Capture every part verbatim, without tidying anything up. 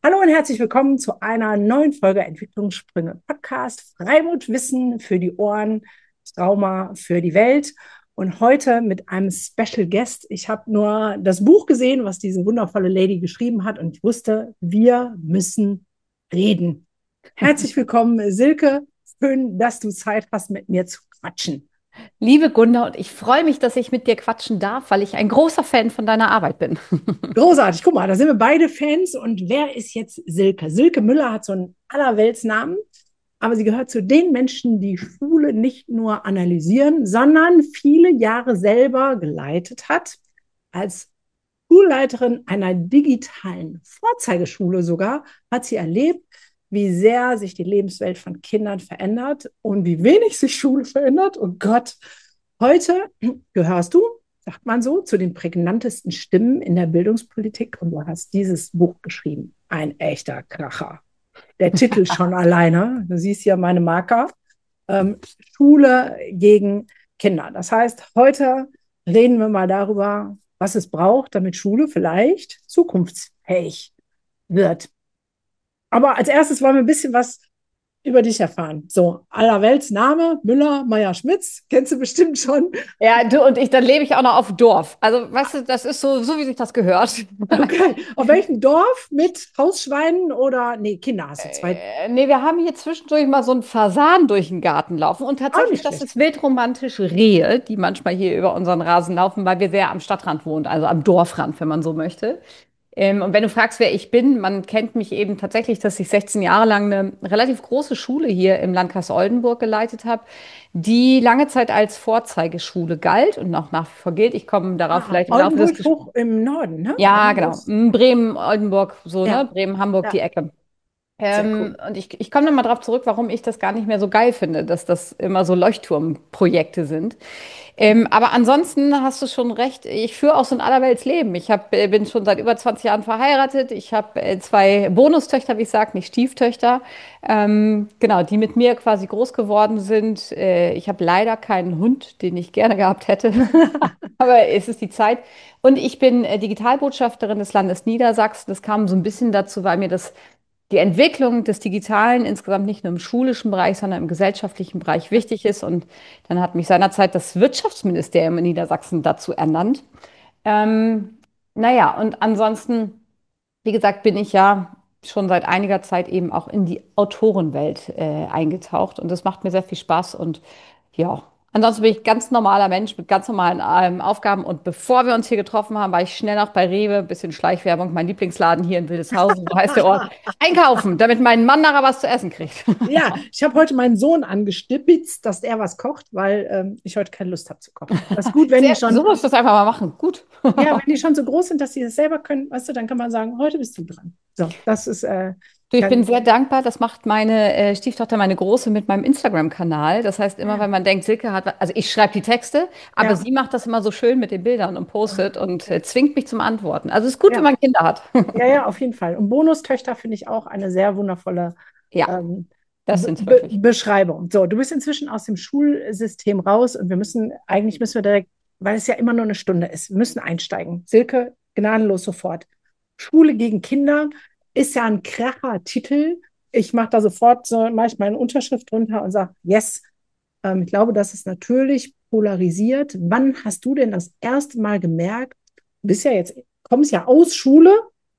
Hallo und herzlich willkommen zu einer neuen Folge Entwicklungssprünge Podcast. Freimut, Wissen für die Ohren, Trauma für die Welt. Und heute mit einem Special Guest. Ich habe nur das Buch gesehen, was diese wundervolle Lady geschrieben hat, und ich wusste, wir müssen reden. Herzlich willkommen, Silke. Schön, dass du Zeit hast, mit mir zu quatschen. Liebe Gunda, und ich freue mich, dass ich mit dir quatschen darf, weil ich ein großer Fan von deiner Arbeit bin. Großartig, guck mal, da sind wir beide Fans. Und wer ist jetzt Silke? Silke Müller hat so einen Allerweltsnamen, aber sie gehört zu den Menschen, die Schule nicht nur analysieren, sondern viele Jahre selber geleitet hat. Als Schulleiterin einer digitalen Vorzeigeschule sogar hat sie erlebt, wie sehr sich die Lebenswelt von Kindern verändert und wie wenig sich Schule verändert. Und Gott, heute gehörst du, sagt man so, zu den prägnantesten Stimmen in der Bildungspolitik, und du hast dieses Buch geschrieben. Ein echter Kracher. Der Titel schon alleine, du siehst hier meine Marker, ähm, Schule gegen Kinder. Das heißt, heute reden wir mal darüber, was es braucht, damit Schule vielleicht zukunftsfähig wird. Aber als erstes wollen wir ein bisschen was über dich erfahren. So, allerwelts Name, Müller, Meier-Schmitz, kennst du bestimmt schon. Ja, du und ich, dann lebe ich auch noch auf Dorf. Also, weißt du, das ist so, so wie sich das gehört. Okay, auf welchem Dorf mit Hausschweinen oder, nee, Kinder hast du zwei, Äh, nee, wir haben hier zwischendurch mal so einen Fasan durch den Garten laufen. Und auch tatsächlich, nicht das schlecht. ist wildromantische Rehe, die manchmal hier über unseren Rasen laufen, weil wir sehr am Stadtrand wohnen, also am Dorfrand, wenn man so möchte. Ähm, und wenn du fragst, wer ich bin, man kennt mich eben tatsächlich, dass ich sechzehn Jahre lang eine relativ große Schule hier im Landkreis Oldenburg geleitet habe, die lange Zeit als Vorzeigeschule galt und noch nach wie vor gilt. Ich komme darauf Ah, vielleicht im Laufe des Oldenburg Gesprächs. hoch im Norden, ne? Ja, Oldenburg genau. ist, Mm, Bremen, Oldenburg, so, ne? ja, Bremen, Hamburg, ja, die Ecke. sehr Ähm, cool. und ich, ich komme nochmal darauf zurück, warum ich das gar nicht mehr so geil finde, dass das immer so Leuchtturmprojekte sind. Ähm, aber ansonsten hast du schon recht, ich führe auch so ein Allerweltsleben. Ich hab, äh, bin schon seit über zwanzig Jahren verheiratet. Ich habe äh, zwei Bonustöchter, wie ich sage, nicht Stieftöchter. Ähm, genau, die mit mir quasi groß geworden sind. Äh, ich habe leider keinen Hund, den ich gerne gehabt hätte. Aber es ist die Zeit. Und ich bin äh, Digitalbotschafterin des Landes Niedersachsen. Das kam so ein bisschen dazu, weil mir das die Entwicklung des Digitalen insgesamt nicht nur im schulischen Bereich, sondern im gesellschaftlichen Bereich wichtig ist. Und dann hat mich seinerzeit das Wirtschaftsministerium in Niedersachsen dazu ernannt. Ähm, naja, und ansonsten, wie gesagt, bin ich ja schon seit einiger Zeit eben auch in die Autorenwelt äh, eingetaucht. Und das macht mir sehr viel Spaß. Und ja, ansonsten bin ich ganz normaler Mensch mit ganz normalen ähm, Aufgaben. Und bevor wir uns hier getroffen haben, war ich schnell noch bei Rewe, bisschen Schleichwerbung, mein Lieblingsladen hier in Wildeshausen, so heißt der Ort, einkaufen, damit mein Mann nachher was zu essen kriegt. Ja, ich habe heute meinen Sohn angestippt, dass er was kocht, weil ähm, ich heute keine Lust habe zu kochen. Das ist gut, wenn die Sehr, so schon, musst du das einfach mal machen. Gut. ja, wenn die schon so groß sind, dass sie das selber können, weißt du, dann kann man sagen, heute bist du dran. So, das ist äh, Du, ich bin ganz, sehr dankbar. Das macht meine äh, Stieftochter, meine Große, mit meinem Instagram-Kanal. Das heißt, immer ja, wenn man denkt, Silke hat, also ich schreibe die Texte, aber ja, sie macht das immer so schön mit den Bildern und postet und äh, zwingt mich zum Antworten. Also es ist gut, wenn ja, man Kinder hat. ja, ja, auf jeden Fall. Und Bonustöchter finde ich auch eine sehr wundervolle Ja, ähm, das Be sind sie Be wirklich. Beschreibung. So, du bist inzwischen aus dem Schulsystem raus, und wir müssen, eigentlich müssen wir direkt, weil es ja immer nur eine Stunde ist, wir müssen einsteigen. Silke, gnadenlos sofort. Schule gegen Kinder ist ja ein kracher Titel. Ich mache da sofort so, mache ich meine Unterschrift drunter und sage, yes. Ähm, ich glaube, das ist natürlich polarisiert. Wann hast du denn das erste Mal gemerkt, du bist ja jetzt, kommst ja aus Schule,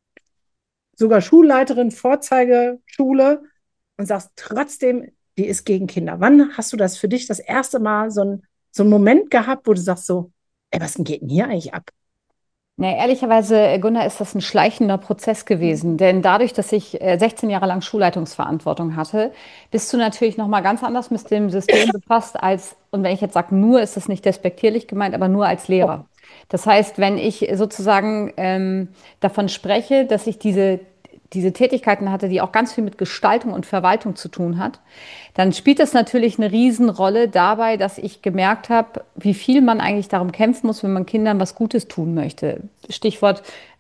sogar Schulleiterin, Vorzeigeschule, und sagst trotzdem, die ist gegen Kinder. Wann hast du das für dich das erste Mal so, ein, so einen Moment gehabt, wo du sagst so, ey, was geht denn hier eigentlich ab? Na, ehrlicherweise, äh, Gunnar, ist das ein schleichender Prozess gewesen. Denn dadurch, dass ich äh, sechzehn Jahre lang Schulleitungsverantwortung hatte, bist du natürlich noch mal ganz anders mit dem System befasst als, und wenn ich jetzt sage nur, ist das nicht despektierlich gemeint, aber nur als Oh, Lehrer. Das heißt, wenn ich sozusagen ähm, davon spreche, dass ich diese, diese Tätigkeiten hatte, die auch ganz viel mit Gestaltung und Verwaltung zu tun hat, dann spielt das natürlich eine Riesenrolle dabei, dass ich gemerkt habe, wie viel man eigentlich darum kämpfen muss, wenn man Kindern was Gutes tun möchte. Stichwort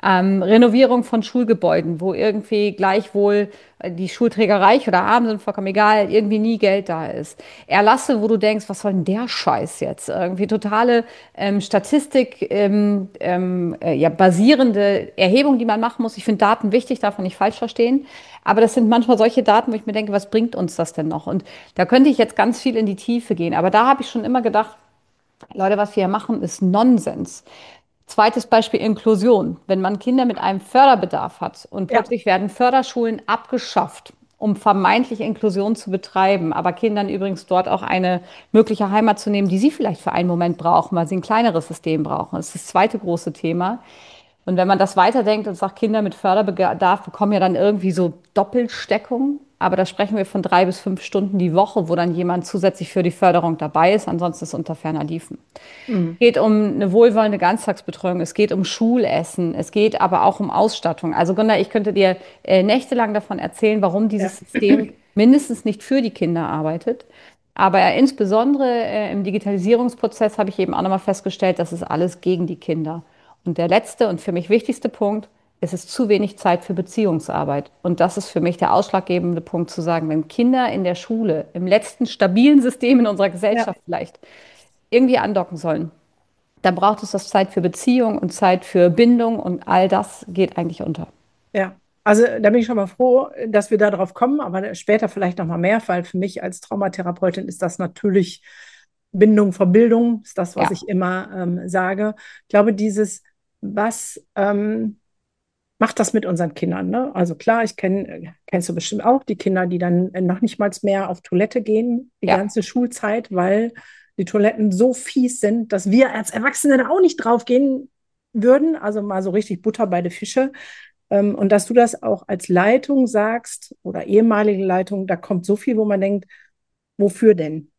Ähm, Renovierung von Schulgebäuden, wo irgendwie gleichwohl äh, die Schulträger reich oder arm sind, vollkommen egal, irgendwie nie Geld da ist. Erlasse, wo du denkst, was soll denn der Scheiß jetzt? Irgendwie totale ähm, Statistik, ähm, ähm, äh, ja, basierende Erhebung, die man machen muss. Ich finde Daten wichtig, darf man nicht falsch verstehen. Aber das sind manchmal solche Daten, wo ich mir denke, was bringt uns das denn noch? Und da könnte ich jetzt ganz viel in die Tiefe gehen. Aber da habe ich schon immer gedacht, Leute, was wir hier machen, ist Nonsens. Zweites Beispiel Inklusion. Wenn man Kinder mit einem Förderbedarf hat und Ja, plötzlich werden Förderschulen abgeschafft, um vermeintlich Inklusion zu betreiben, aber Kindern übrigens dort auch eine mögliche Heimat zu nehmen, die sie vielleicht für einen Moment brauchen, weil sie ein kleineres System brauchen. Das ist das zweite große Thema. Und wenn man das weiterdenkt und sagt, Kinder mit Förderbedarf bekommen ja dann irgendwie so Doppelsteckung. Aber da sprechen wir von drei bis fünf Stunden die Woche, wo dann jemand zusätzlich für die Förderung dabei ist. Ansonsten ist es unter ferner Liefen. mhm. Es geht um eine wohlwollende Ganztagsbetreuung, es geht um Schulessen, es geht aber auch um Ausstattung. Also Gunda, ich könnte dir äh, nächtelang davon erzählen, warum Ja, dieses System mindestens nicht für die Kinder arbeitet. Aber äh, insbesondere äh, im Digitalisierungsprozess habe ich eben auch nochmal festgestellt, das ist alles gegen die Kinder. Und der letzte und für mich wichtigste Punkt, es ist zu wenig Zeit für Beziehungsarbeit. Und das ist für mich der ausschlaggebende Punkt zu sagen, wenn Kinder in der Schule, im letzten stabilen System in unserer ja, Gesellschaft vielleicht, irgendwie andocken sollen, dann braucht es das Zeit für Beziehung und Zeit für Bindung und all das geht eigentlich unter. ja. Also da bin ich schon mal froh, dass wir da drauf kommen, aber später vielleicht noch mal mehr, weil für mich als Traumatherapeutin ist das natürlich Bindung vor Bildung, ist das, was Ja, ich immer ähm, sage. Ich glaube, dieses, was ähm, macht das mit unseren Kindern, ne? Also klar, ich kenne, kennst du bestimmt auch, die Kinder, die dann noch nicht mal mehr auf Toilette gehen, die ja. ganze Schulzeit, weil die Toiletten so fies sind, dass wir als Erwachsene da auch nicht drauf gehen würden. Also mal so richtig Butter bei den Fische. Ähm, und dass du das auch als Leitung sagst oder ehemalige Leitung, da kommt so viel, wo man denkt, wofür denn?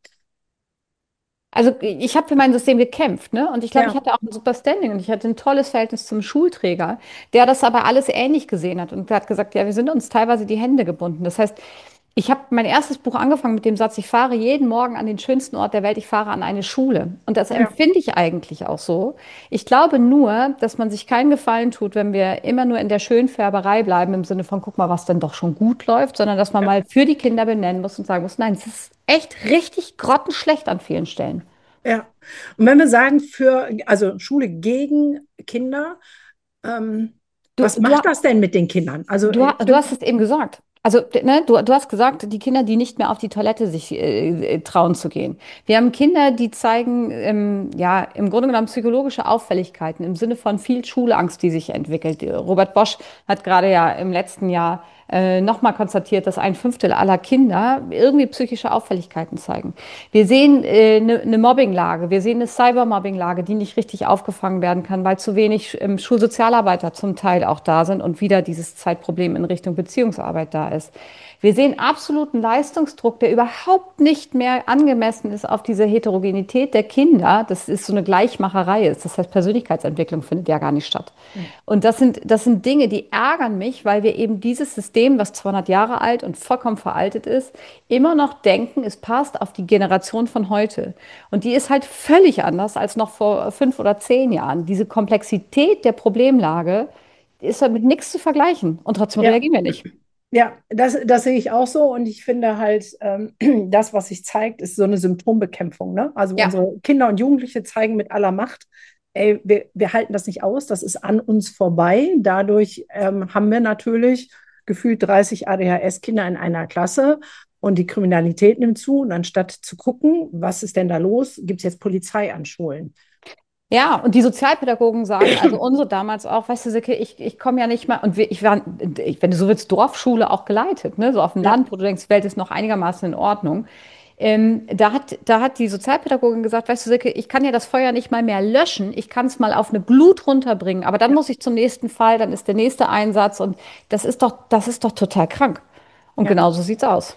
Also ich habe für mein System gekämpft, ne? Und ich glaube, ich Ja, hatte auch ein super Standing und ich hatte ein tolles Verhältnis zum Schulträger, der das aber alles ähnlich gesehen hat und der hat gesagt, ja, wir sind uns teilweise die Hände gebunden. Das heißt, ich habe mein erstes Buch angefangen mit dem Satz, ich fahre jeden Morgen an den schönsten Ort der Welt, ich fahre an eine Schule. Und das ja, empfinde ich eigentlich auch so. Ich glaube nur, dass man sich keinen Gefallen tut, wenn wir immer nur in der Schönfärberei bleiben, im Sinne von, guck mal, was denn doch schon gut läuft, sondern dass man ja. mal für die Kinder benennen muss und sagen muss, nein, es ist echt richtig grottenschlecht an vielen Stellen. Ja. Und wenn wir sagen, für, also Schule gegen Kinder, ähm, Du, was du, macht das denn mit den Kindern? Also du, äh, du für, hast es eben gesagt. Also, ne, du, du hast gesagt, die Kinder, die nicht mehr auf die Toilette sich äh, äh, trauen zu gehen. Wir haben Kinder, die zeigen, ähm, ja, im Grunde genommen psychologische Auffälligkeiten im Sinne von viel Schulangst, die sich entwickelt. Robert Bosch hat gerade ja im letzten Jahr äh, nochmal konstatiert, dass ein Fünftel aller Kinder irgendwie psychische Auffälligkeiten zeigen. Wir sehen eine äh, ne ne Mobbinglage, wir sehen eine Cybermobbinglage, die nicht richtig aufgefangen werden kann, weil zu wenig ähm, Schulsozialarbeiter zum Teil auch da sind und wieder dieses Zeitproblem in Richtung Beziehungsarbeit da ist. Wir sehen absoluten Leistungsdruck, der überhaupt nicht mehr angemessen ist auf diese Heterogenität der Kinder. Das ist so eine Gleichmacherei. Das heißt, Persönlichkeitsentwicklung findet ja gar nicht statt. Und das sind, das sind Dinge, die ärgern mich, weil wir eben dieses System, was zweihundert Jahre alt und vollkommen veraltet ist, immer noch denken, es passt auf die Generation von heute. Und die ist halt völlig anders als noch vor fünf oder zehn Jahren. Diese Komplexität der Problemlage ist halt mit nichts zu vergleichen. Und trotzdem ja, reagieren wir nicht. ja, das, das sehe ich auch so. Und ich finde halt, ähm, das, was sich zeigt, ist so eine Symptombekämpfung. Ne? Also Ja. unsere Kinder und Jugendliche zeigen mit aller Macht, ey, wir, wir halten das nicht aus, das ist an uns vorbei. Dadurch ähm, haben wir natürlich gefühlt dreißig A D H S-Kinder in einer Klasse und die Kriminalität nimmt zu. Und anstatt zu gucken, was ist denn da los, gibt es jetzt Polizei an Schulen. Ja, und die Sozialpädagogen sagen, also unsere damals auch, weißt du, Silke, ich, ich komme ja nicht mal, und wir, ich war, ich, wenn du so willst, Dorfschule auch geleitet, ne, so auf dem Ja, Land, wo du denkst, Welt ist noch einigermaßen in Ordnung. Ähm, da hat, da hat die Sozialpädagogin gesagt, weißt du, Silke, ich kann ja das Feuer nicht mal mehr löschen, ich kann es mal auf eine Glut runterbringen, aber dann ja, muss ich zum nächsten Fall, dann ist der nächste Einsatz und das ist doch, das ist doch total krank. Und ja. genau so sieht's aus.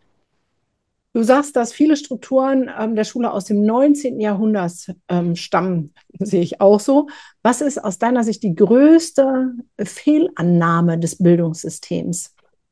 Du sagst, dass viele Strukturen ähm, der Schule aus dem neunzehnten. Jahrhundert ähm, stammen, sehe ich auch so. Was ist aus deiner Sicht die größte Fehlannahme des Bildungssystems?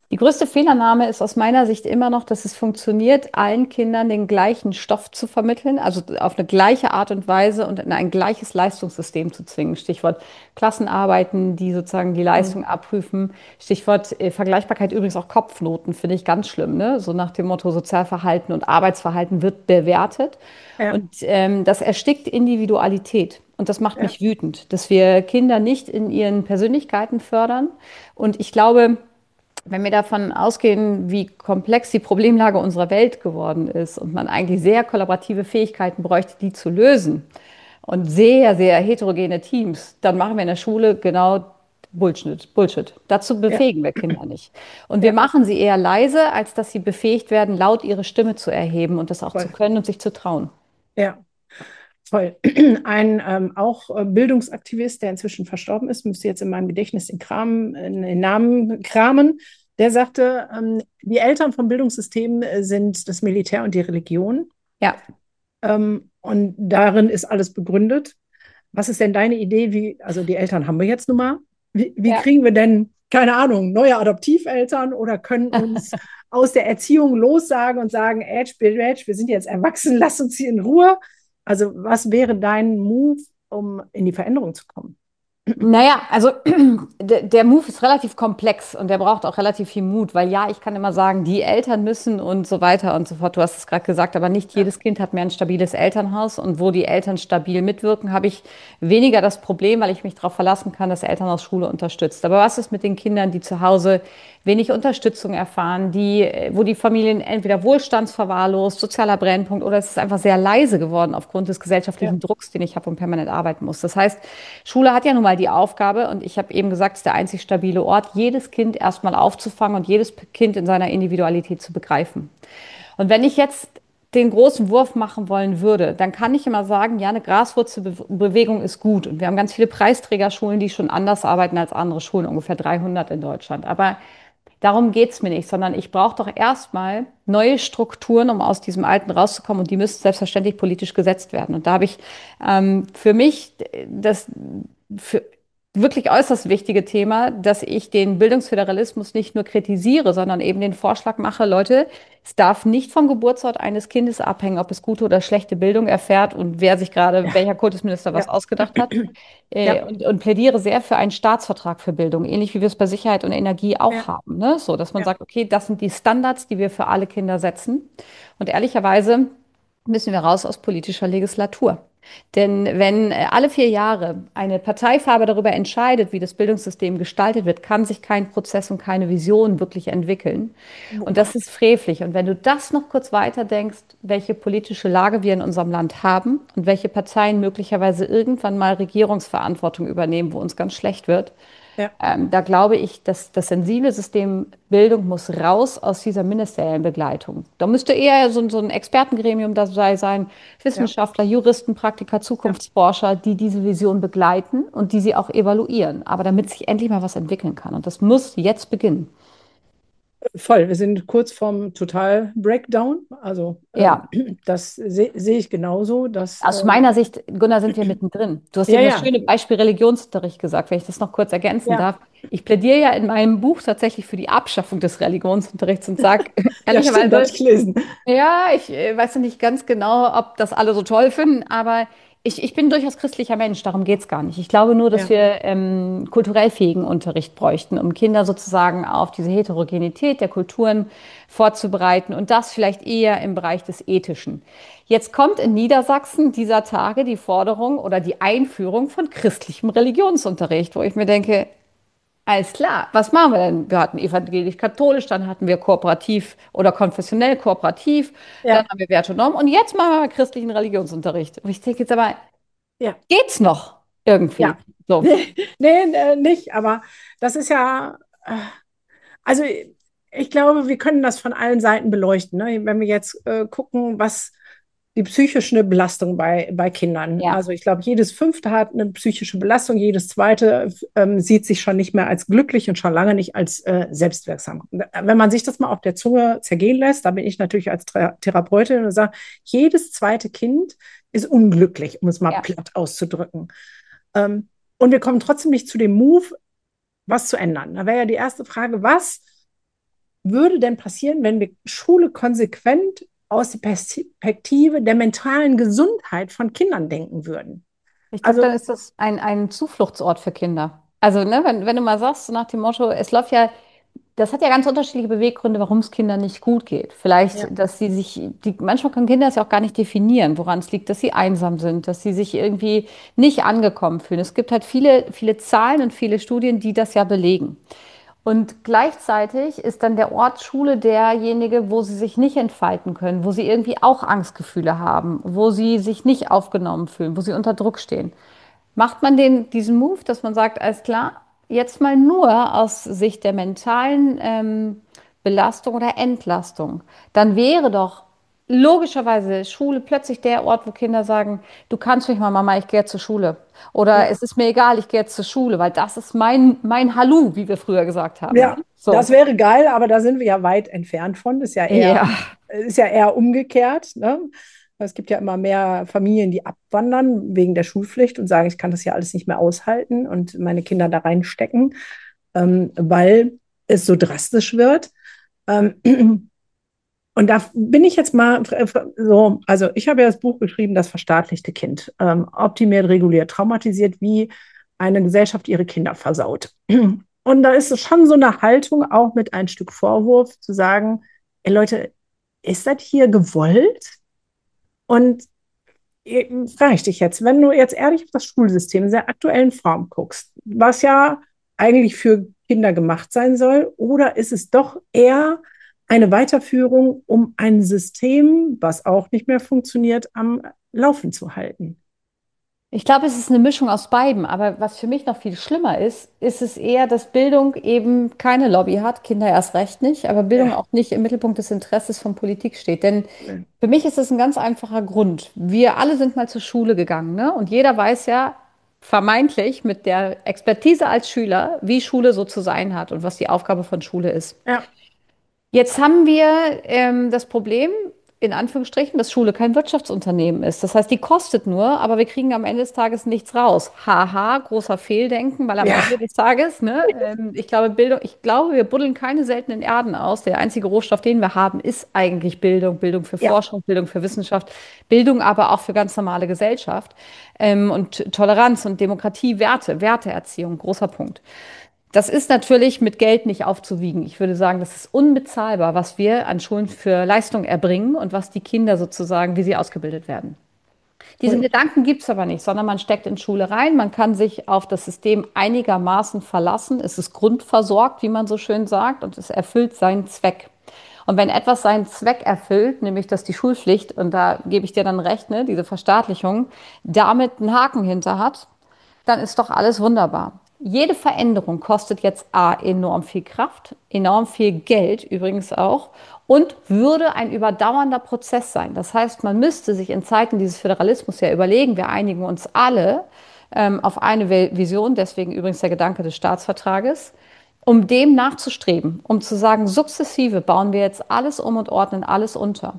Die größte Fehlannahme ist aus meiner Sicht immer noch, dass es funktioniert, allen Kindern den gleichen Stoff zu vermitteln, also auf eine gleiche Art und Weise und in ein gleiches Leistungssystem zu zwingen. Stichwort Klassenarbeiten, die sozusagen die Mhm. Leistung abprüfen. Stichwort äh, Vergleichbarkeit, übrigens auch Kopfnoten, finde ich ganz schlimm, ne? So nach dem Motto Sozialverhalten und Arbeitsverhalten wird bewertet. Ja, Und ähm, das erstickt Individualität. Und das macht ja, mich wütend, dass wir Kinder nicht in ihren Persönlichkeiten fördern. Und ich glaube, wenn wir davon ausgehen, wie komplex die Problemlage unserer Welt geworden ist und man eigentlich sehr kollaborative Fähigkeiten bräuchte, die zu lösen und sehr, sehr heterogene Teams, dann machen wir in der Schule genau Bullshit. Bullshit. Dazu ja, befähigen wir Kinder nicht. Und wir ja, machen sie eher leise, als dass sie befähigt werden, laut ihre Stimme zu erheben und das auch zu voll. können und sich zu trauen. Ja, voll. Ein ähm, auch äh, Bildungsaktivist, der inzwischen verstorben ist, müsste jetzt in meinem Gedächtnis den Kram, äh, den Namen kramen, der sagte, ähm, die Eltern vom Bildungssystem äh, sind das Militär und die Religion. Ja. Ähm, und darin ist alles begründet. Was ist denn deine Idee, wie, also die Eltern haben wir jetzt nun mal, wie, wie Ja. kriegen wir denn, keine Ahnung, neue Adoptiveltern oder können uns aus der Erziehung lossagen und sagen, Edge, Edge, wir sind jetzt erwachsen, lass uns hier in Ruhe. Also was wäre dein Move, um in die Veränderung zu kommen? Naja, also der, der Move ist relativ komplex und der braucht auch relativ viel Mut, weil ja, ich kann immer sagen, die Eltern müssen und so weiter und so fort. Du hast es gerade gesagt, aber nicht Ja, jedes Kind hat mehr ein stabiles Elternhaus und wo die Eltern stabil mitwirken, habe ich weniger das Problem, weil ich mich darauf verlassen kann, dass Elternhaus Schule unterstützt. Aber was ist mit den Kindern, die zu Hause wenig Unterstützung erfahren, die, äh, wo die Familien entweder wohlstandsverwahrlost, sozialer Brennpunkt oder es ist einfach sehr leise geworden aufgrund des ja, gesellschaftlichen Drucks, den ich habe und permanent arbeiten muss. Das heißt, Schule hat ja nun mal die Aufgabe, und ich habe eben gesagt, es ist der einzig stabile Ort, jedes Kind erstmal aufzufangen und jedes Kind in seiner Individualität zu begreifen. Und wenn ich jetzt den großen Wurf machen wollen würde, dann kann ich immer sagen, ja, eine Graswurzelbewegung ist gut. Und wir haben ganz viele Preisträgerschulen, die schon anders arbeiten als andere Schulen, ungefähr dreihundert in Deutschland. Aber darum geht es mir nicht, sondern ich brauche doch erstmal neue Strukturen, um aus diesem Alten rauszukommen. Und die müssen selbstverständlich politisch gesetzt werden. Und da habe ich ähm, für mich das für wirklich äußerst wichtige Thema, dass ich den Bildungsföderalismus nicht nur kritisiere, sondern eben den Vorschlag mache, Leute, es darf nicht vom Geburtsort eines Kindes abhängen, ob es gute oder schlechte Bildung erfährt und wer sich gerade, ja, welcher Kultusminister was ja, ausgedacht hat. Äh, ja, und, und plädiere sehr für einen Staatsvertrag für Bildung, ähnlich wie wir es bei Sicherheit und Energie auch ja, haben, ne? So, dass man ja. sagt, okay, das sind die Standards, die wir für alle Kinder setzen. Und ehrlicherweise müssen wir raus aus politischer Legislatur. Denn wenn äh, alle vier Jahre eine Parteifarbe darüber entscheidet, wie das Bildungssystem gestaltet wird, kann sich kein Prozess und keine Vision wirklich entwickeln. Und das ist frevlich. Und wenn du das noch kurz weiter denkst, welche politische Lage wir in unserem Land haben und welche Parteien möglicherweise irgendwann mal Regierungsverantwortung übernehmen, wo uns ganz schlecht wird, Ja, ähm, da glaube ich, dass das sensible System Bildung muss raus aus dieser ministeriellen Begleitung. Da müsste eher so, so ein Expertengremium dabei sein, ja, Wissenschaftler, Juristen, Praktiker, ja. Zukunftsforscher, die diese Vision begleiten und die sie auch evaluieren. Aber damit sich endlich mal was entwickeln kann. Und das muss jetzt beginnen. Voll, wir sind kurz vorm Total-Breakdown. Also ähm, Ja. das sehe seh ich genauso. Dass, Aus ähm, meiner Sicht, Gunnar, sind wir mittendrin. Du hast ja, eben das ja, schöne Beispiel Religionsunterricht gesagt, wenn ich das noch kurz ergänzen ja, darf. Ich plädiere ja in meinem Buch tatsächlich für die Abschaffung des Religionsunterrichts und sage ja, stimmt, habe ehrlicherweise, ich gelesen. ja, ich äh, weiß ja nicht ganz genau, ob das alle so toll finden, aber ich, ich bin durchaus christlicher Mensch, darum geht es gar nicht. Ich glaube nur, dass Ja, wir ähm, kulturell fähigen Unterricht bräuchten, um Kinder sozusagen auf diese Heterogenität der Kulturen vorzubereiten und das vielleicht eher im Bereich des Ethischen. Jetzt kommt in Niedersachsen dieser Tage die Forderung oder die Einführung von christlichem Religionsunterricht, wo ich mir denke, alles klar, was machen wir denn? Wir hatten evangelisch-katholisch, dann hatten wir kooperativ oder konfessionell kooperativ, dann ja, haben wir Werte und Normen und jetzt machen wir mal christlichen Religionsunterricht. Und ich denke jetzt aber, ja, geht's noch irgendwie? ja. So. Nee, nee, äh, nicht, aber das ist ja, äh, also ich glaube, wir können das von allen Seiten beleuchten. Ne? Wenn wir jetzt äh, gucken, was die psychische Belastung bei, bei Kindern. Ja, Also ich glaube, jedes fünfte hat eine psychische Belastung, jedes zweite ähm, sieht sich schon nicht mehr als glücklich und schon lange nicht als äh, selbstwirksam. Wenn man sich das mal auf der Zunge zergehen lässt, da bin ich natürlich als Thera- Therapeutin und sage, jedes zweite Kind ist unglücklich, um es mal ja. platt auszudrücken. Ähm, und wir kommen trotzdem nicht zu dem Move, was zu ändern. Da wäre ja die erste Frage, was würde denn passieren, wenn wir Schule konsequent aus der Perspektive der mentalen Gesundheit von Kindern denken würden? Ich glaube, dann Also, ist das ein, ein Zufluchtsort für Kinder. Also, ne, wenn, wenn du mal sagst, so nach dem Motto, es läuft ja, das hat ja ganz unterschiedliche Beweggründe, warum es Kindern nicht gut geht. ja, Vielleicht, dass sie sich, die, manchmal können Kinder es ja auch gar nicht definieren, woran es liegt, dass sie einsam sind, dass sie sich irgendwie nicht angekommen fühlen. Es gibt halt viele, viele Zahlen und viele Studien, die das ja belegen. Und gleichzeitig ist dann der Ort Schule derjenige, wo sie sich nicht entfalten können, wo sie irgendwie auch Angstgefühle haben, wo sie sich nicht aufgenommen fühlen, wo sie unter Druck stehen. Macht man den, diesen Move, dass man sagt, alles klar, jetzt mal nur aus Sicht der mentalen ähm, Belastung oder Entlastung, dann wäre doch logischerweise Schule plötzlich der Ort, wo Kinder sagen, du kannst mich mal, Mama, ich gehe jetzt zur Schule. Oder ja, es ist mir egal, ich gehe jetzt zur Schule, weil das ist mein, mein Hallu, wie wir früher gesagt haben. Ne? ja, das So. wäre geil, aber da sind wir ja weit entfernt von. Ist ja eher, Ja. ist ja eher umgekehrt, ne? Es gibt ja immer mehr Familien, die abwandern wegen der Schulpflicht und sagen, ich kann das ja alles nicht mehr aushalten und meine Kinder da reinstecken, ähm, weil es so drastisch wird. Ähm, und da bin ich jetzt mal so, also ich habe ja das Buch geschrieben, Das verstaatlichte Kind, ähm, optimiert, reguliert, traumatisiert, wie eine Gesellschaft ihre Kinder versaut. Und da ist es schon so eine Haltung, auch mit ein Stück Vorwurf, zu sagen, ey Leute, ist das hier gewollt? Und frage ich dich jetzt, wenn du jetzt ehrlich auf das Schulsystem in der aktuellen Form guckst, was ja eigentlich für Kinder gemacht sein soll, oder ist es doch eher eine Weiterführung, um ein System, was auch nicht mehr funktioniert, am Laufen zu halten? Ich glaube, es ist eine Mischung aus beidem. Aber was für mich noch viel schlimmer ist, ist es eher, dass Bildung eben keine Lobby hat, Kinder erst recht nicht, aber Bildung Ja. auch nicht im Mittelpunkt des Interesses von Politik steht. Denn für mich ist es ein ganz einfacher Grund. Wir alle sind mal zur Schule gegangen, ne? Und jeder weiß ja vermeintlich mit der Expertise als Schüler, wie Schule so zu sein hat und was die Aufgabe von Schule ist. Ja. Jetzt haben wir ähm, das Problem, in Anführungsstrichen, dass Schule kein Wirtschaftsunternehmen ist. Das heißt, die kostet nur, aber wir kriegen am Ende des Tages nichts raus. Haha, großer Fehldenken, weil am Ja. Ende des Tages, ne, ähm, ich glaube, Bildung, ich glaube, wir buddeln keine seltenen Erden aus. Der einzige Rohstoff, den wir haben, ist eigentlich Bildung. Bildung für Ja. Forschung, Bildung für Wissenschaft, Bildung aber auch für ganz normale Gesellschaft. Ähm, und Toleranz und Demokratie, Werte, Werteerziehung, großer Punkt. Das ist natürlich mit Geld nicht aufzuwiegen. Ich würde sagen, das ist unbezahlbar, was wir an Schulen für Leistung erbringen und was die Kinder sozusagen, wie sie ausgebildet werden. Diesen Und Gedanken gibt es aber nicht, sondern man steckt in Schule rein, man kann sich auf das System einigermaßen verlassen. Es ist grundversorgt, wie man so schön sagt, und es erfüllt seinen Zweck. Und wenn etwas seinen Zweck erfüllt, nämlich dass die Schulpflicht, und da gebe ich dir dann recht, ne, diese Verstaatlichung, damit einen Haken hinter hat, dann ist doch alles wunderbar. Jede Veränderung kostet jetzt A enorm viel Kraft, enorm viel Geld übrigens auch und würde ein überdauernder Prozess sein. Das heißt, man müsste sich in Zeiten dieses Föderalismus ja überlegen, wir einigen uns alle ähm, auf eine Vision, deswegen übrigens der Gedanke des Staatsvertrages, um dem nachzustreben, um zu sagen, sukzessive bauen wir jetzt alles um und ordnen alles unter.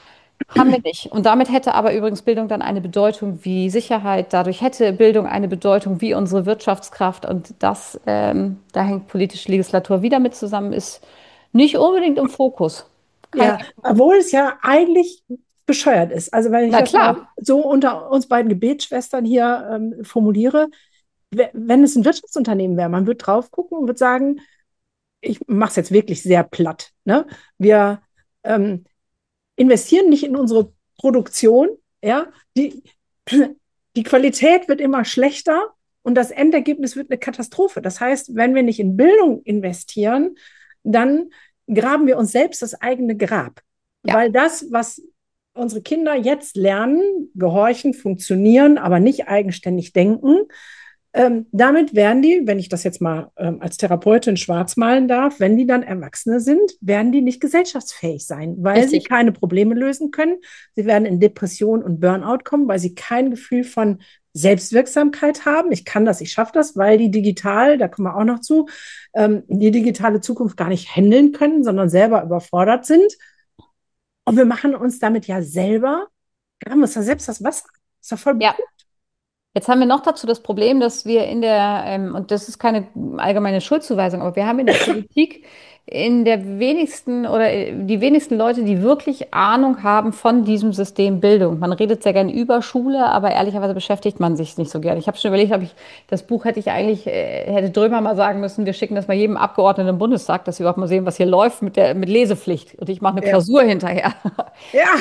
Haben wir nicht. Und damit hätte aber übrigens Bildung dann eine Bedeutung wie Sicherheit. Dadurch hätte Bildung eine Bedeutung wie unsere Wirtschaftskraft. Und das, ähm, da hängt politische Legislatur wieder mit zusammen, ist nicht unbedingt im Fokus. Keine ja, obwohl es ja eigentlich bescheuert ist. Also wenn ich Na das mal klar. so unter uns beiden Gebetsschwestern hier ähm, formuliere, we- wenn es ein Wirtschaftsunternehmen wäre, man würde drauf gucken und würde sagen, ich mache es jetzt wirklich sehr platt. Ne? Wir ähm, investieren nicht in unsere Produktion, ja, die, die Qualität wird immer schlechter und das Endergebnis wird eine Katastrophe. Das heißt, wenn wir nicht in Bildung investieren, dann graben wir uns selbst das eigene Grab. Ja. Weil das, was unsere Kinder jetzt lernen, gehorchen, funktionieren, aber nicht eigenständig denken, ähm, damit werden die, wenn ich das jetzt mal ähm, als Therapeutin schwarz malen darf, wenn die dann Erwachsene sind, werden die nicht gesellschaftsfähig sein, weil sie Richtig. keine Probleme lösen können. Sie werden in Depression und Burnout kommen, weil sie kein Gefühl von Selbstwirksamkeit haben. Ich kann das, ich schaffe das, weil die digital, da kommen wir auch noch zu, ähm, die digitale Zukunft gar nicht handeln können, sondern selber überfordert sind. Und wir machen uns damit ja selber, graben uns da selbst das Wasser. Das ist doch voll Ja. bekloppt. Jetzt haben wir noch dazu das Problem, dass wir in der, ähm, und das ist keine allgemeine Schuldzuweisung, aber wir haben in der Politik in der wenigsten oder die wenigsten Leute, die wirklich Ahnung haben von diesem System Bildung. Man redet sehr gern über Schule, aber ehrlicherweise beschäftigt man sich nicht so gern. Ich habe schon überlegt, ob ich das Buch hätte ich eigentlich, äh, hätte Drömer mal sagen müssen, wir schicken das mal jedem Abgeordneten im Bundestag, dass sie überhaupt mal sehen, was hier läuft mit der, mit Lesepflicht. Und ich mache eine Ja. Klausur hinterher. Ja.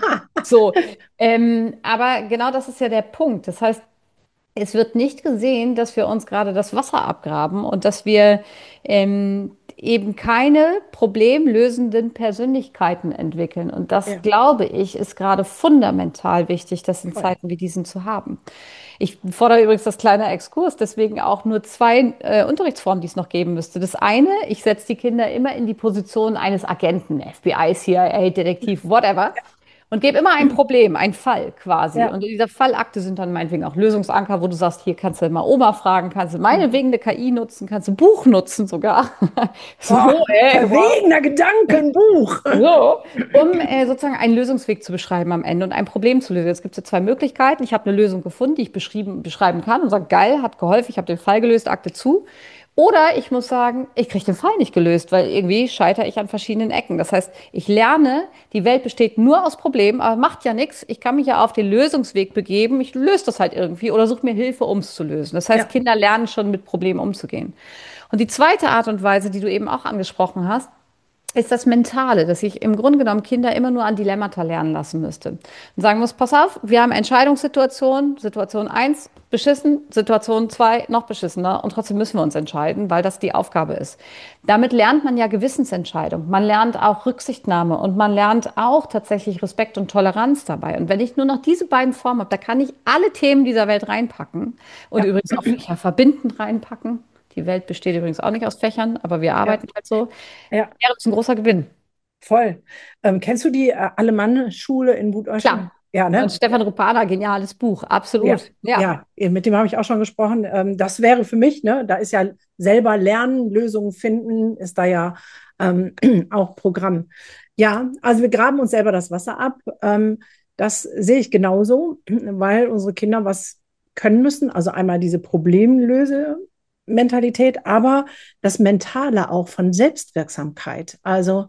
So, ähm, aber genau das ist ja der Punkt. Das heißt, es wird nicht gesehen, dass wir uns gerade das Wasser abgraben und dass wir ähm, eben keine problemlösenden Persönlichkeiten entwickeln. Und das, Ja, glaube ich, ist gerade fundamental wichtig, das in voll. Zeiten wie diesen zu haben. Ich fordere übrigens das kleine Exkurs, deswegen auch nur zwei äh, Unterrichtsformen, die es noch geben müsste. Das eine, ich setze die Kinder immer in die Position eines Agenten, F B I, C I A, Detektiv, whatever. Und gebe immer ein Problem, einen Fall quasi. Und Ja. in dieser Fallakte sind dann meinetwegen auch Lösungsanker, wo du sagst, hier kannst du mal Oma fragen, kannst du Mhm. meinetwegen eine K I nutzen, kannst du Buch nutzen sogar. So, Oh, ey, wow. verwegener Gedankenbuch. So, um äh, sozusagen einen Lösungsweg zu beschreiben am Ende und ein Problem zu lösen. Jetzt gibt es ja zwei Möglichkeiten. Ich habe eine Lösung gefunden, die ich beschrieben, beschreiben kann und sage, geil, hat geholfen, ich habe den Fall gelöst, Akte zu. Oder ich muss sagen, ich kriege den Fall nicht gelöst, weil irgendwie scheitere ich an verschiedenen Ecken. Das heißt, ich lerne, die Welt besteht nur aus Problemen, aber macht ja nichts. Ich kann mich ja auf den Lösungsweg begeben. Ich löse das halt irgendwie oder suche mir Hilfe, um es zu lösen. Das heißt, Ja, Kinder lernen schon mit Problemen umzugehen. Und die zweite Art und Weise, die du eben auch angesprochen hast, ist das Mentale, dass ich im Grunde genommen Kinder immer nur an Dilemmata lernen lassen müsste. Und sagen muss, pass auf, wir haben Entscheidungssituationen, Situation eins beschissen, Situation zwei noch beschissener und trotzdem müssen wir uns entscheiden, weil das die Aufgabe ist. Damit lernt man ja Gewissensentscheidung, man lernt auch Rücksichtnahme und man lernt auch tatsächlich Respekt und Toleranz dabei. Und wenn ich nur noch diese beiden Formen habe, da kann ich alle Themen dieser Welt reinpacken und ja, übrigens auch Fächer verbindend reinpacken. Die Welt besteht übrigens auch nicht aus Fächern, aber wir ja, arbeiten halt so. ja, Wäre das ein großer Gewinn. voll. Ähm, kennst du die äh, Alemanne-Schule in Wuteuschen? Klar. Ja, Und ne? Stefan Rupana, geniales Buch, Ja, absolut. Ja. ja, mit dem habe ich auch schon gesprochen. Ähm, das wäre für mich, ne, da ist ja selber lernen, Lösungen finden, ist da ja ähm, auch Programm. Ja, also wir graben uns selber das Wasser ab. Ähm, das sehe ich genauso, weil unsere Kinder was können müssen. Also einmal diese Problemlöse-Mentalität, aber das Mentale auch von Selbstwirksamkeit. Also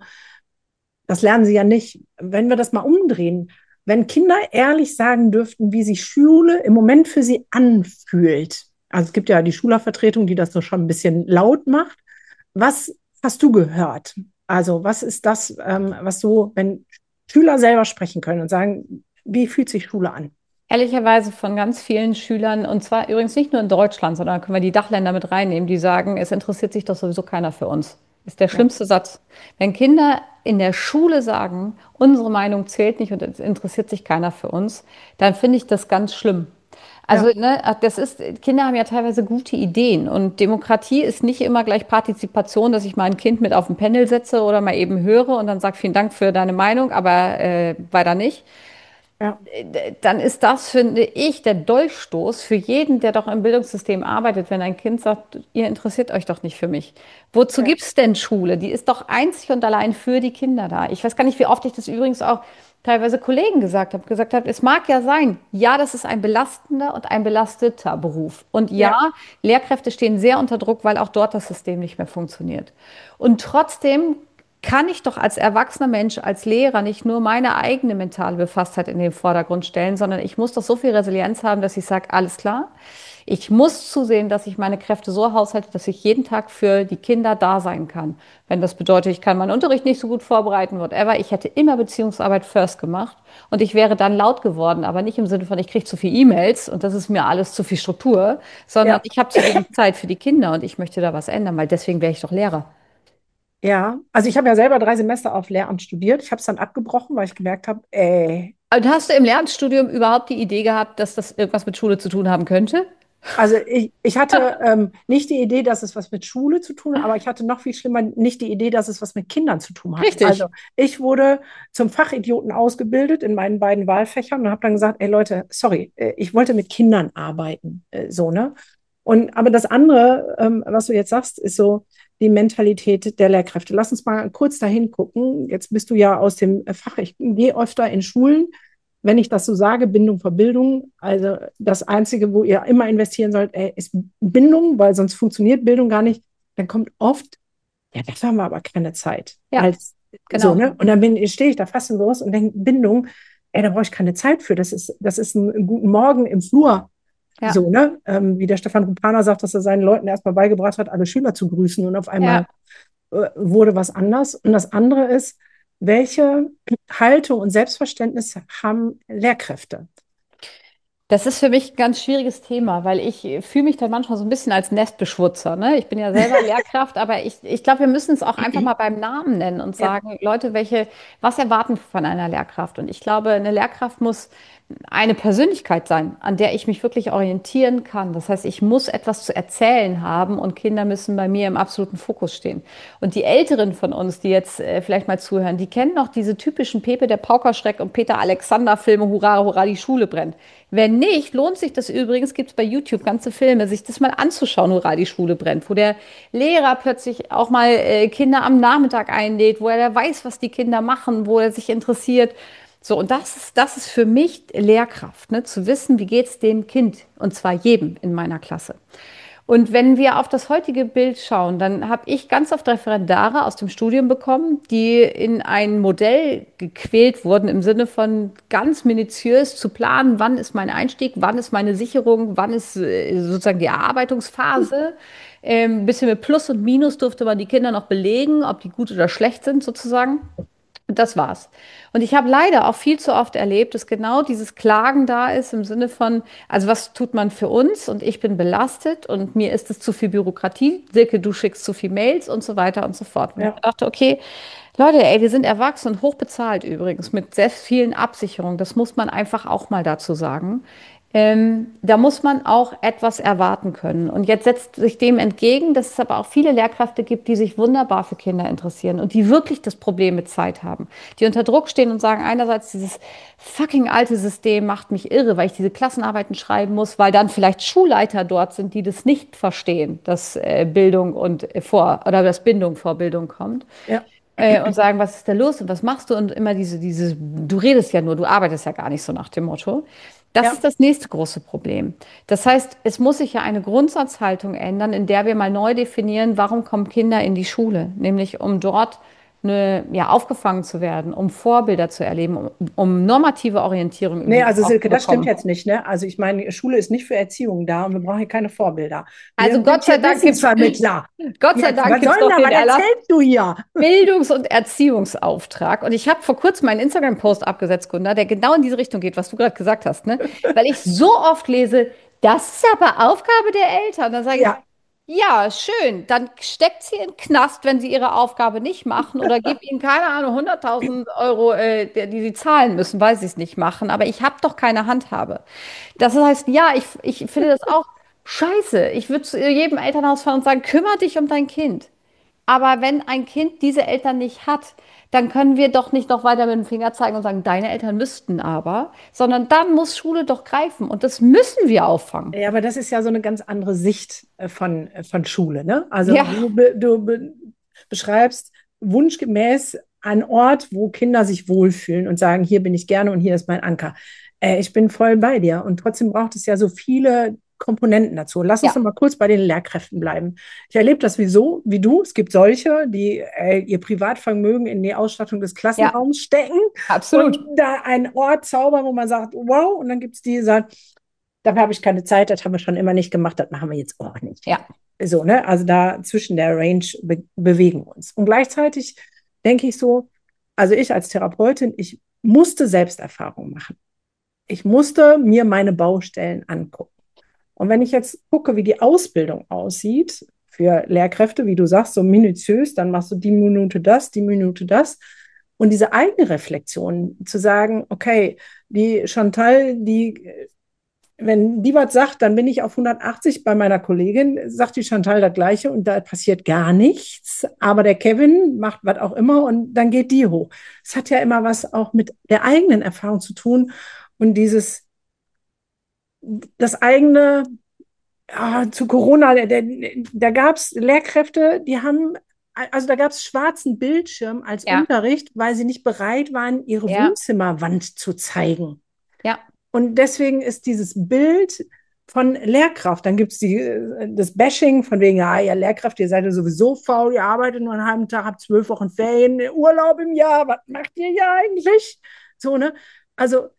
das lernen sie ja nicht. Wenn wir das mal umdrehen, wenn Kinder ehrlich sagen dürften, wie sich Schule im Moment für sie anfühlt. Also es gibt ja die Schülervertretung, die das so schon ein bisschen laut macht. Was hast du gehört? Also was ist das, ähm, was so, wenn Schüler selber sprechen können und sagen, wie fühlt sich Schule an? Ehrlicherweise von ganz vielen Schülern, und zwar übrigens nicht nur in Deutschland, sondern da können wir die Dachländer mit reinnehmen, die sagen, es interessiert sich doch sowieso keiner für uns. Ist der Ja, schlimmste Satz. Wenn Kinder in der Schule sagen, unsere Meinung zählt nicht und es interessiert sich keiner für uns, dann finde ich das ganz schlimm. Also, ja, ne, das ist, Kinder haben ja teilweise gute Ideen und Demokratie ist nicht immer gleich Partizipation, dass ich mal ein Kind mit auf ein Panel setze oder mal eben höre und dann sage, vielen Dank für deine Meinung, aber äh, weiter nicht. ja, Dann ist das, finde ich, der Dolchstoß für jeden, der doch im Bildungssystem arbeitet, wenn ein Kind sagt, ihr interessiert euch doch nicht für mich. Wozu ja, gibt es denn Schule? Die ist doch einzig und allein für die Kinder da. Ich weiß gar nicht, wie oft ich das übrigens auch teilweise Kollegen gesagt habe, gesagt habe, es mag ja sein, ja, das ist ein belastender und ein belasteter Beruf. Und ja, ja, Lehrkräfte stehen sehr unter Druck, weil auch dort das System nicht mehr funktioniert. Und trotzdem kann ich doch als erwachsener Mensch, als Lehrer nicht nur meine eigene mentale Befasstheit in den Vordergrund stellen, sondern ich muss doch so viel Resilienz haben, dass ich sage, alles klar, ich muss zusehen, dass ich meine Kräfte so haushalte, dass ich jeden Tag für die Kinder da sein kann. Wenn das bedeutet, ich kann meinen Unterricht nicht so gut vorbereiten, whatever, ich hätte immer Beziehungsarbeit first gemacht und ich wäre dann laut geworden, aber nicht im Sinne von, ich kriege zu viel E-Mails und das ist mir alles zu viel Struktur, sondern ja. ich habe zu wenig Zeit für die Kinder und ich möchte da was ändern, weil deswegen wäre ich doch Lehrer. Ja, also ich habe ja selber drei Semester auf Lehramt studiert. Ich habe es dann abgebrochen, weil ich gemerkt habe, ey, Und hast du im Lehramtsstudium überhaupt die Idee gehabt, dass das irgendwas mit Schule zu tun haben könnte? also ich, ich hatte ähm, nicht die Idee, dass es was mit Schule zu tun hat, aber ich hatte noch viel schlimmer nicht die Idee, dass es was mit Kindern zu tun hat. Also Richtig. ich wurde zum Fachidioten ausgebildet in meinen beiden Wahlfächern und habe dann gesagt, ey Leute, sorry, äh, ich wollte mit Kindern arbeiten, äh, so, ne? Und aber das andere, ähm, was du jetzt sagst, ist so die Mentalität der Lehrkräfte. Lass uns mal kurz dahin gucken. Jetzt bist du ja aus dem Fach, ich gehe öfter in Schulen, wenn ich das so sage, Bindung vor Bildung, also das Einzige, wo ihr immer investieren sollt, ey, ist Bindung, weil sonst funktioniert Bildung gar nicht. Dann kommt oft ja, dafür haben wir aber keine Zeit. Ja, Als so, genau. ne? Und dann bin, stehe ich da fast im Büro und denke, Bindung, ey, da brauche ich keine Zeit für. Das ist, das ist ein, ein guten Morgen im Flur. Ja, So, ne? Ähm, wie der Stefan Rupana sagt, dass er seinen Leuten erstmal beigebracht hat, alle Schüler zu grüßen. Und auf einmal ja. äh, wurde was anders. Und das andere ist, welche Haltung und Selbstverständnis haben Lehrkräfte? Das ist für mich ein ganz schwieriges Thema, weil ich fühle mich dann manchmal so ein bisschen als Nestbeschmutzer, ne? Ich bin ja selber Lehrkraft, aber ich, ich glaube, wir müssen es auch einfach mal beim Namen nennen und Ja, sagen, Leute, welche, was erwarten wir von einer Lehrkraft? Und ich glaube, eine Lehrkraft muss eine Persönlichkeit sein, an der ich mich wirklich orientieren kann. Das heißt, ich muss etwas zu erzählen haben und Kinder müssen bei mir im absoluten Fokus stehen. Und die Älteren von uns, die jetzt äh, vielleicht mal zuhören, die kennen noch diese typischen Pepe der Paukerschreck und Peter Alexander Filme, Hurra, hurra, die Schule brennt. Wenn nicht, lohnt sich das übrigens, gibt es bei YouTube ganze Filme, sich das mal anzuschauen, Hurra, die Schule brennt, wo der Lehrer plötzlich auch mal äh, Kinder am Nachmittag einlädt, wo er weiß, was die Kinder machen, wo er sich interessiert. So, und das ist, das ist für mich Lehrkraft, ne? Zu wissen, wie geht es dem Kind, und zwar jedem in meiner Klasse. Und wenn wir auf das heutige Bild schauen, dann habe ich ganz oft Referendare aus dem Studium bekommen, die in ein Modell gequält wurden, im Sinne von ganz minutiös zu planen, wann ist mein Einstieg, wann ist meine Sicherung, wann ist äh, sozusagen die Erarbeitungsphase. Ähm, ein bisschen mit Plus und Minus durfte man die Kinder noch belegen, ob die gut oder schlecht sind sozusagen. Das war's. Und ich habe leider auch viel zu oft erlebt, dass genau dieses Klagen da ist im Sinne von, also was tut man für uns und ich bin belastet und mir ist es zu viel Bürokratie, Silke, du schickst zu viel Mails und so weiter und so fort. Und ich ja. dachte, okay, Leute, ey, wir sind erwachsen und hochbezahlt übrigens mit sehr vielen Absicherungen. Das muss man einfach auch mal dazu sagen. Ähm, da muss man auch etwas erwarten können. Und jetzt setzt sich dem entgegen, dass es aber auch viele Lehrkräfte gibt, die sich wunderbar für Kinder interessieren und die wirklich das Problem mit Zeit haben, die unter Druck stehen und sagen, einerseits dieses fucking alte System macht mich irre, weil ich diese Klassenarbeiten schreiben muss, weil dann vielleicht Schulleiter dort sind, die das nicht verstehen, dass äh, Bildung und äh, vor oder dass Bindung vor Bildung kommt. Ja. Äh, und sagen, was ist da los und was machst du? Und immer diese, diese, du redest ja nur, du arbeitest ja gar nicht so nach dem Motto. Das Ja. ist das nächste große Problem. Das heißt, es muss sich ja eine Grundsatzhaltung ändern, in der wir mal neu definieren, warum kommen Kinder in die Schule? Nämlich um dort eine, ja, aufgefangen zu werden, um Vorbilder zu erleben, um, um normative Orientierung Nee, übrigens also auch Silke, zu das stimmt bekommen. jetzt nicht, ne? Also ich meine, Schule ist nicht für Erziehung da und wir brauchen hier keine Vorbilder. Also Wir sind Gott sei hier Dank gibt's, Wissensvermittler. Gott sei Jetzt, Dank was soll gibt's denn doch da? den Was Erlass erzählst du hier? Bildungs- und Erziehungsauftrag. Und ich habe vor kurzem meinen Instagram-Post abgesetzt, Gunda, der genau in diese Richtung geht, was du gerade gesagt hast, ne? Weil ich so oft lese, das ist aber Aufgabe der Eltern. Dann sage ich, Ja, ja, schön, dann steckt sie in den Knast, wenn sie ihre Aufgabe nicht machen oder gebt ihnen, keine Ahnung, hunderttausend Euro, äh, die, die sie zahlen müssen, weil sie es nicht machen. Aber ich habe doch keine Handhabe. Das heißt, ja, ich, ich finde das auch scheiße. Ich würde zu jedem Elternhaus fahren und sagen, kümmere dich um dein Kind. Aber wenn ein Kind diese Eltern nicht hat, dann können wir doch nicht noch weiter mit dem Finger zeigen und sagen, deine Eltern müssten aber, sondern dann muss Schule doch greifen und das müssen wir auffangen. ja, aber das ist ja so eine ganz andere Sicht äh, von, äh, von Schule, ne? Also Ja, du, be, du be, beschreibst wunschgemäß einen Ort, wo Kinder sich wohlfühlen und sagen, hier bin ich gerne und hier ist mein Anker. Äh, ich bin voll bei dir. Und trotzdem braucht es ja so viele Komponenten dazu. Lass uns ja, noch mal kurz bei den Lehrkräften bleiben. Ich erlebe das wie so, wie du. Es gibt solche, die äh, ihr Privatvermögen in die Ausstattung des ja, Klassenraums stecken und absolut. da einen Ort zaubern, wo man sagt, wow, und dann gibt es die, die sagen, dafür habe ich keine Zeit, das haben wir schon immer nicht gemacht, das machen wir jetzt auch nicht. Ja, So, ne? Also da zwischen der Range be bewegen wir uns. Und gleichzeitig denke ich so, also ich als Therapeutin, ich musste Selbsterfahrung machen. Ich musste mir meine Baustellen angucken. Und wenn ich jetzt gucke, wie die Ausbildung aussieht für Lehrkräfte, wie du sagst, so minutiös, dann machst du die Minute das, die Minute das. Und diese Eigenreflexion zu sagen, okay, die Chantal, die wenn die was sagt, dann bin ich auf hundertachtzig. Bei meiner Kollegin sagt die Chantal das Gleiche und da passiert gar nichts. Aber der Kevin macht was auch immer und dann geht die hoch. Es hat ja immer was auch mit der eigenen Erfahrung zu tun und dieses, das eigene, ja, zu Corona, da, da, da gab es Lehrkräfte, die haben, also da gab es schwarzen Bildschirm als ja, Unterricht, weil sie nicht bereit waren, ihre ja, Wohnzimmerwand zu zeigen. ja, Und deswegen ist dieses Bild von Lehrkraft. Dann gibt es das Bashing von wegen, ja, ihr Lehrkraft, ihr seid ja sowieso faul, ihr arbeitet nur einen halben Tag, habt zwölf Wochen Ferien, Urlaub im Jahr, was macht ihr ja eigentlich? So, ne? Also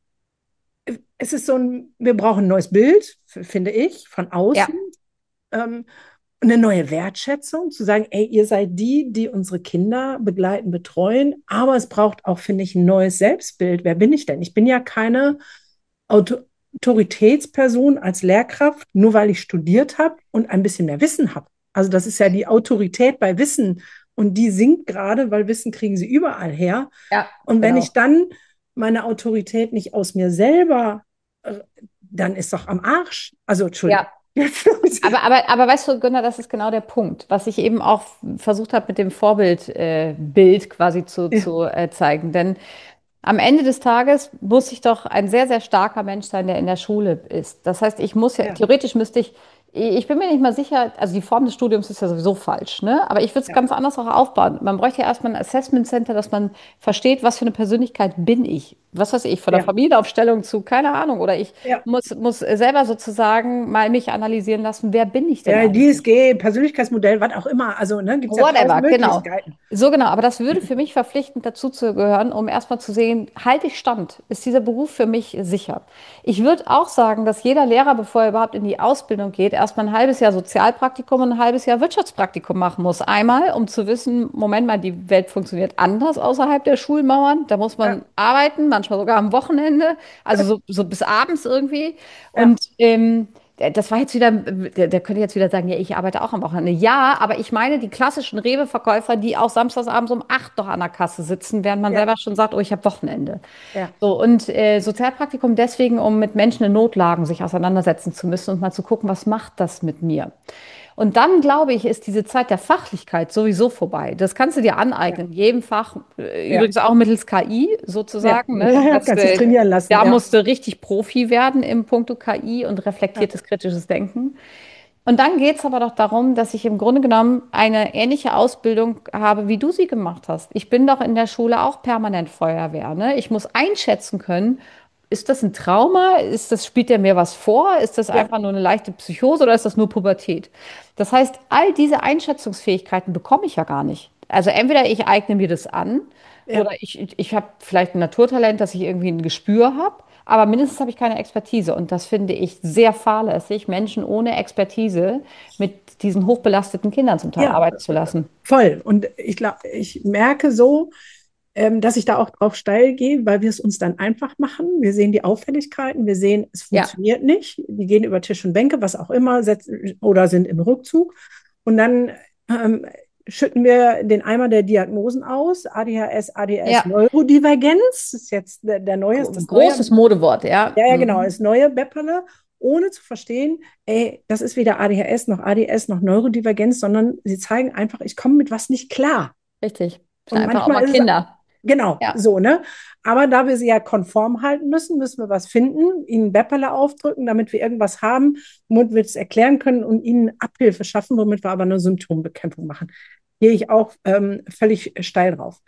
es ist so ein, wir brauchen ein neues Bild, finde ich, von Ja. außen. Ähm, eine neue Wertschätzung, zu sagen, ey, ihr seid die, die unsere Kinder begleiten, betreuen, aber es braucht auch, finde ich, ein neues Selbstbild. Wer bin ich denn? Ich bin ja keine Auto Autoritätsperson als Lehrkraft, nur weil ich studiert habe und ein bisschen mehr Wissen habe. Also das ist ja die Autorität bei Wissen und die sinkt gerade, weil Wissen kriegen sie überall her. Ja, Und wenn genau. ich dann meine Autorität nicht aus mir selber, äh, dann ist doch am Arsch. Also Entschuldigung. Ja. Aber, aber, aber weißt du, Günter, das ist genau der Punkt, was ich eben auch versucht habe, mit dem Vorbildbild äh, Bild quasi zu, Ja, zu äh, zeigen. Denn am Ende des Tages muss ich doch ein sehr, sehr starker Mensch sein, der in der Schule ist. Das heißt, ich muss ja, ja, theoretisch müsste ich, ich bin mir nicht mal sicher, also die Form des Studiums ist ja sowieso falsch, ne? Aber ich würde es ja, ganz anders auch aufbauen. Man bräuchte ja erstmal ein Assessment Center, dass man versteht, was für eine Persönlichkeit bin ich. Was weiß ich, von der ja, Familienaufstellung zu, keine Ahnung. Oder ich ja. muss, muss selber sozusagen mal mich analysieren lassen, wer bin ich denn Ja, eigentlich? D S G, Persönlichkeitsmodell, was auch immer. Also, ne, gibt es ja tausend Whatever, genau. Möglichkeiten. So genau, aber das würde für mich verpflichtend dazu zu gehören, um erstmal zu sehen, halte ich stand? Ist dieser Beruf für mich sicher? Ich würde auch sagen, dass jeder Lehrer, bevor er überhaupt in die Ausbildung geht, erstmal ein halbes Jahr Sozialpraktikum und ein halbes Jahr Wirtschaftspraktikum machen muss. Einmal, um zu wissen, Moment mal, die Welt funktioniert anders außerhalb der Schulmauern. Da muss Ja, man arbeiten, manchmal sogar am Wochenende, also so, so bis abends irgendwie. ja, Und ähm, das war jetzt wieder, der, der könnte jetzt wieder sagen, ja, ich arbeite auch am Wochenende. Ja, aber ich meine die klassischen Rewe-Verkäufer, die auch samstagsabends um acht noch an der Kasse sitzen, während man ja, selber schon sagt, oh, ich habe Wochenende. ja, So, und äh, Sozialpraktikum deswegen, um mit Menschen in Notlagen sich auseinandersetzen zu müssen und mal zu gucken, was macht das mit mir? Und dann, glaube ich, ist diese Zeit der Fachlichkeit sowieso vorbei. Das kannst du dir ja, aneignen, in jedem Fach, äh, ja, übrigens auch mittels K I ja, sozusagen. Ne? ja, ja, Das, kannst dich äh, trainieren lassen, da ja. musst du richtig Profi werden im Punkto K I und Ja, reflektiertes kritisches Denken. Und dann geht es aber doch darum, dass ich im Grunde genommen eine ähnliche Ausbildung habe, wie du sie gemacht hast. Ich bin doch in der Schule auch permanent Feuerwehr, ne? Ich muss einschätzen können, ist das ein Trauma? Ist das, spielt der mir was vor? Ist das ja, einfach nur eine leichte Psychose oder ist das nur Pubertät? Das heißt, all diese Einschätzungsfähigkeiten bekomme ich ja gar nicht. Also entweder ich eigne mir das an oder ja, ich, ich, ich habe vielleicht ein Naturtalent, dass ich irgendwie ein Gespür habe, aber mindestens habe ich keine Expertise. Und das finde ich sehr fahrlässig, Menschen ohne Expertise mit diesen hochbelasteten Kindern zum Teil ja, arbeiten zu lassen. voll. Und ich glaube, ich merke so, ähm, dass ich da auch drauf steil gehe, weil wir es uns dann einfach machen. Wir sehen die Auffälligkeiten, wir sehen, es Ja, funktioniert nicht. Die gehen über Tisch und Bänke, was auch immer, setzen, oder sind im Rückzug. Und dann ähm, schütten wir den Eimer der Diagnosen aus. A D H S, A D S, ja, Neurodivergenz ist jetzt der, der neue, ist Gro- das neue. großes Modewort, ja. Ja, ja, genau, Mhm. ist neue Bepperle, ohne zu verstehen, ey, das ist weder A D H S noch A D S noch Neurodivergenz, sondern sie zeigen einfach, ich komme mit was nicht klar. Richtig. Das sind Und einfach auch manchmal mal ist es, Kinder. genau, Ja, so, ne? Aber da wir sie ja konform halten müssen, müssen wir was finden, ihnen Bepperle aufdrücken, damit wir irgendwas haben, womit wir es erklären können und ihnen Abhilfe schaffen, womit wir aber nur Symptombekämpfung machen. Gehe ich auch ähm, völlig steil drauf.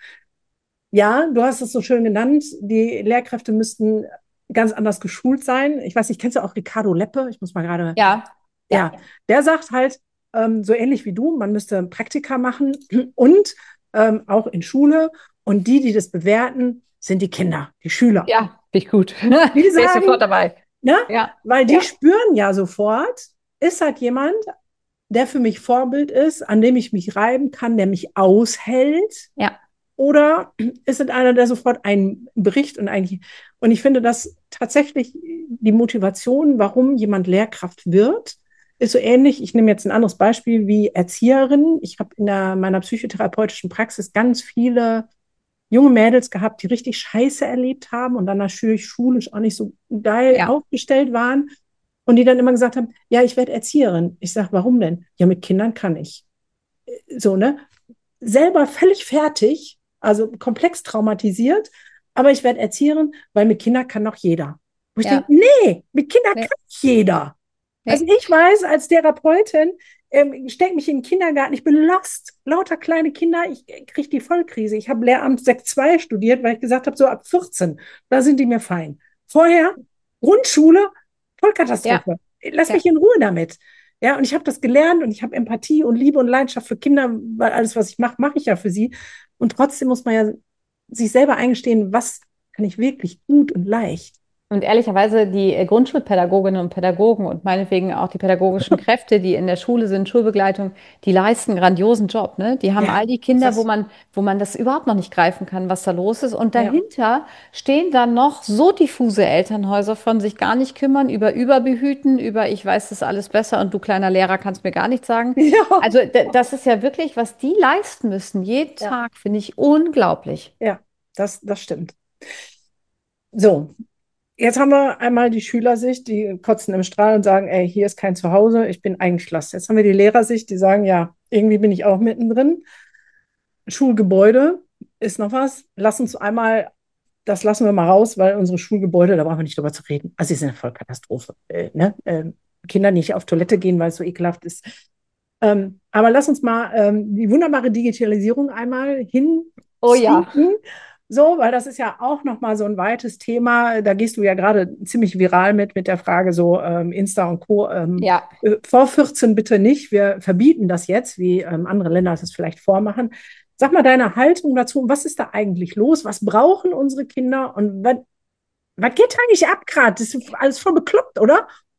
Ja, du hast es so schön genannt, die Lehrkräfte müssten ganz anders geschult sein. Ich weiß nicht, kennst du auch Ricardo Leppe? Ich muss mal gerade, ja, ja, ja, der sagt halt, ähm, so ähnlich wie du, man müsste Praktika machen und ähm, auch in Schule. Und die, die das bewerten, sind die Kinder, die Schüler. ja, finde ich gut. Die Wäre ich sagen, sofort dabei. ne, Ja, weil die ja, spüren ja sofort, ist halt jemand, der für mich Vorbild ist, an dem ich mich reiben kann, der mich aushält. ja, Oder ist es einer, der sofort einen bricht und eigentlich, und ich finde, dass tatsächlich die Motivation, warum jemand Lehrkraft wird, ist so ähnlich. Ich nehme jetzt ein anderes Beispiel wie Erzieherin. Ich habe in der, meiner psychotherapeutischen Praxis ganz viele junge Mädels gehabt, die richtig Scheiße erlebt haben und dann natürlich schulisch auch nicht so geil ja, aufgestellt waren und die dann immer gesagt haben, ja, ich werde Erzieherin. Ich sage, warum denn? Ja, mit Kindern kann ich. So, ne? Selber völlig fertig, also komplex traumatisiert, aber ich werde Erzieherin, weil mit Kindern kann doch jeder. Wo ich denke, ja, nee, mit Kindern nee, kann nicht jeder. Also nee, ich weiß, als Therapeutin, ähm, stecke mich in den Kindergarten, ich bin lost, lauter kleine Kinder, ich kriege die Vollkrise. Ich habe Lehramt sechs zwei studiert, weil ich gesagt habe, so ab vierzehn, da sind die mir fein. Vorher Grundschule, ja, Vollkatastrophe. lass Ja. mich in Ruhe damit. Ja, und ich habe das gelernt und ich habe Empathie und Liebe und Leidenschaft für Kinder, weil alles, was ich mache, mache ich ja für sie. Und trotzdem muss man ja sich selber eingestehen, was kann ich wirklich gut und leicht. Und ehrlicherweise, die äh, Grundschulpädagoginnen und Pädagogen und meinetwegen auch die pädagogischen Kräfte, die in der Schule sind, Schulbegleitung, die leisten einen grandiosen Job, ne? Die haben Ja, all die Kinder, wo das, man, wo man das überhaupt noch nicht greifen kann, was da los ist. Und ja. dahinter stehen dann noch so diffuse Elternhäuser von sich gar nicht kümmern, über Überbehüten, über ich weiß das alles besser und du kleiner Lehrer kannst mir gar nichts sagen. Ja, Also d- das ist ja wirklich, was die leisten müssen, jeden ja, Tag, finde ich unglaublich. ja, das, das stimmt. So, jetzt haben wir einmal die Schülersicht, die kotzen im Strahl und sagen, ey, hier ist kein Zuhause, ich bin eingeschlossen. Jetzt haben wir die Lehrersicht, die sagen, ja, irgendwie bin ich auch mittendrin. Schulgebäude ist noch was. Lass uns einmal, das lassen wir mal raus, weil unsere Schulgebäude, da brauchen wir nicht drüber zu reden. Also, sie sind eine Vollkatastrophe. Äh, ne? ähm, Kinder nicht auf Toilette gehen, weil es so ekelhaft ist. Ähm, aber lass uns mal ähm, die wunderbare Digitalisierung einmal Oh ja. hinziehen. So, weil das ist ja auch nochmal so ein weites Thema. Da gehst du ja gerade ziemlich viral mit, mit der Frage so ähm, Insta und Co. Ähm, Ja. äh, vor vierzehn bitte nicht. Wir verbieten das jetzt, wie ähm, andere Länder es vielleicht vormachen. Sag mal deine Haltung dazu. Was ist da eigentlich los? Was brauchen unsere Kinder? Und was, was geht eigentlich ab gerade? Das ist alles voll bekloppt, oder?